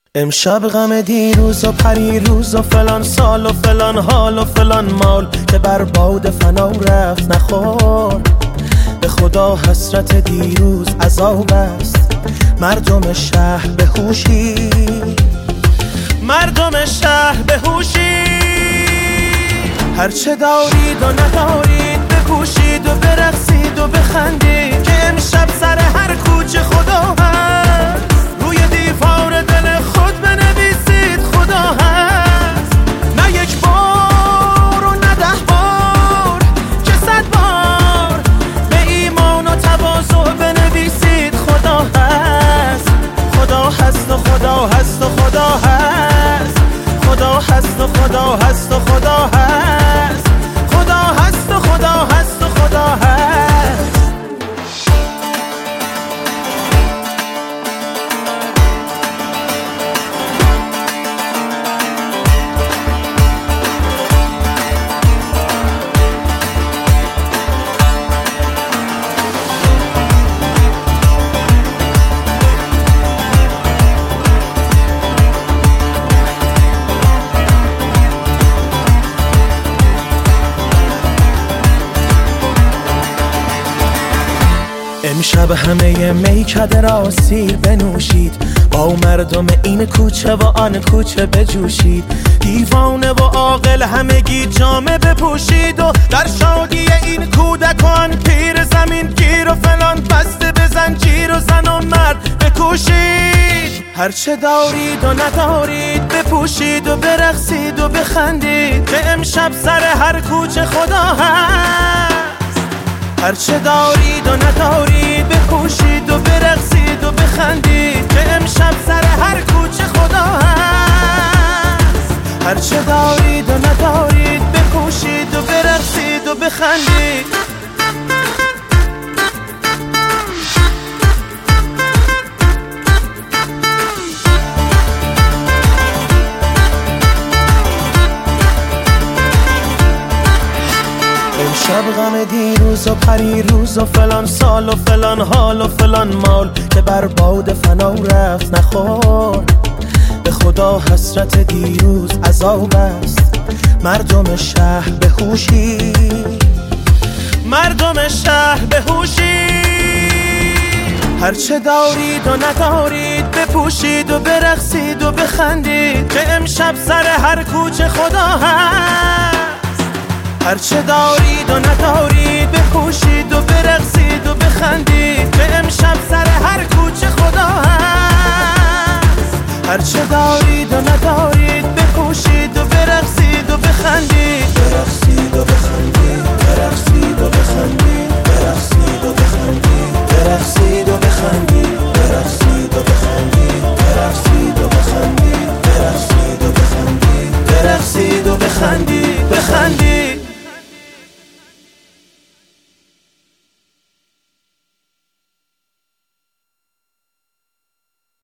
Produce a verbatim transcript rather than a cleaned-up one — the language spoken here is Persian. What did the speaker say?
امشب غم دیروز و پریروز و فلان سال و فلان حال و فلان مال که بر باد فنا رفت نخور. به خدا حسرت دیروز عذاب است، مردم شهر به هوشی، مردم شهر به هوشی. هرچه دارید و ندارید بکوشید و برقصید و بخندید که امشب سر هر کوچه خدا هست. روی دیوار دل خود بنویسید خدا هست. نه یک بار و نه ده بار که صد بار به ایمان و تواضع بنویسید خدا هست. خدا هست و خدا هست و خدا هست. خدا هست و خدا هست و خدا هست. خدا هست و خدا هست و خدا هست. امشب همه میکده را سیر بنوشید، با مردم این کوچه و آن کوچه بجوشید. دیوانه و عاقل همگی جامه بپوشید و در شادی این کودکان پیر زمین گیر و فلان بسته به زنجیر و زن و مرد بکوشید. هرچه دارید و ندارید بپوشید و برقصید و بخندید که امشب سر هر کوچه خدا هست. هرچه دارید و ندارید بکوشید و برقصید و بخندید که امشب سر هر کوچه خدا هست. هرچه دارید و ندارید بکوشید و برقصید و بخندید. امشب غم دیروز و پریروز و فلان سال و فلان حال و فلان مال که بر باد فنا رفت نخور. به خدا حسرت دیروز عذاب است، مردم شهر به هوشی، مردم شهر به هوشی. هرچه دارید و ندارید بپوشید و برقصید و بخندید که امشب سر هر کوچه خدا هست. هرچه دارید و ندارید بکوشید و برقصید و بخندید که امشب سر هر کوچه خدا